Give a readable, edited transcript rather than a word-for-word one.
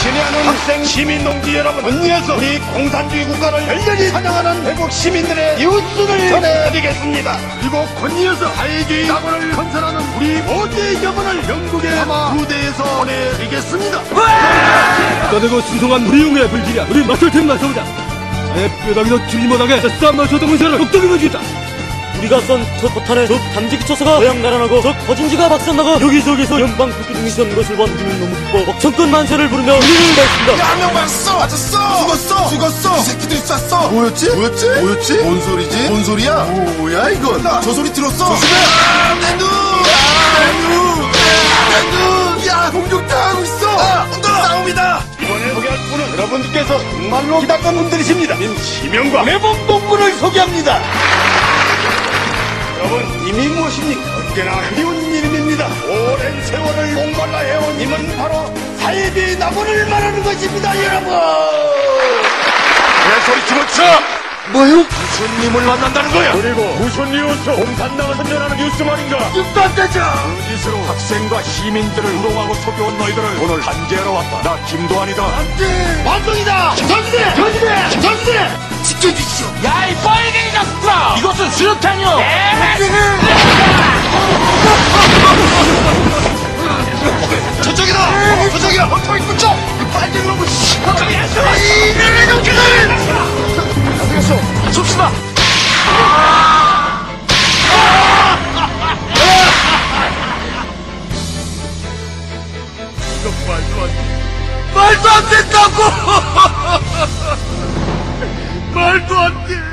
친애하는 학생 시민 동지 여러분, 언니에서 우리 공산주의 국가를 열렬히 사랑하는 대국 시민들의 이웃순을 전해드리겠습니다. 그리고 권리에서 사회주의 낙원을 건설하는 우리 모두의 영혼을 영국의 무대에서 보내드리겠습니다. 까대고 신성한 우리 용의 불길이야. 우리 맞설 텐가 서보자. 자네 뼈다귀도 줄이 못하게 싸움 맞춰던 문제를 똑똑히 보여주겠다. 우리가 쏜 저 포탄에 저 담지기 초소가 고향 날아나고 저 거진지가 박살나고 여기저기서 연방 국기등이 선 것을 본 우리는 너무 기뻐 먹천권 만세를 부르며 우리를 밝힌다. 야, 한 명 맞았어! 맞았어! 죽었어! 이 새끼들이 쐈어! 뭐였지? 뭔 소리지? 뭔 소리야? 뭐야 이건? 저 소리 들었어? 조심해! 내 눈! 야, 공격당하고 있어! 싸움이다! 이번에 소개할 분은 여러분들께서 정말로 기다렸던 분들이십니다. 지명과 매번 동물을 소개합니다. 여러분, 님이 무엇입니까? 언제나 그리운 이름입니다. 오랜 세월을 목말라 해온 님은 바로 사이비 나무를 말하는 것입니다, 여러분! 내 소리 집어쳐! 뭐요? 무슨 님을 만난다는 거야? 그리고 무슨 이유로 공산당을 선전하는 뉴스 말인가? 입도 안 되죠! 그 짓으로 학생과 시민들을 우롱하고 속여온 너희들을 오늘 단죄하러 왔다. 나 김도환이다. 반동이다! 전진해! 지켜주시오! 야, 이 빨갱이 녀석들아! 이것은 수류탄이요! 저쪽이다! 저기 붙여! 이 빨갱이 놈을 이놈의 놈들! 어디갔어? 줍시다! 이거 말도 안 된다고! 말도 안 돼!